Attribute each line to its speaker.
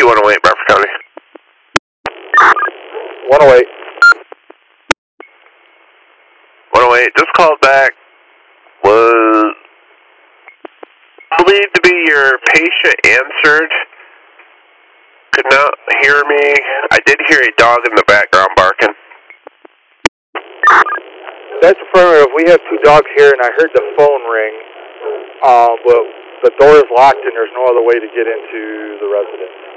Speaker 1: 108, Bradford County.
Speaker 2: 108.
Speaker 1: 108, just called back. Was believed to be your patient answered. Could not hear me. I did hear a dog in the background barking.
Speaker 2: That's affirmative. We have 2 dogs here, and I heard the phone ring. But the door is locked, and there's no other way to get into the residence.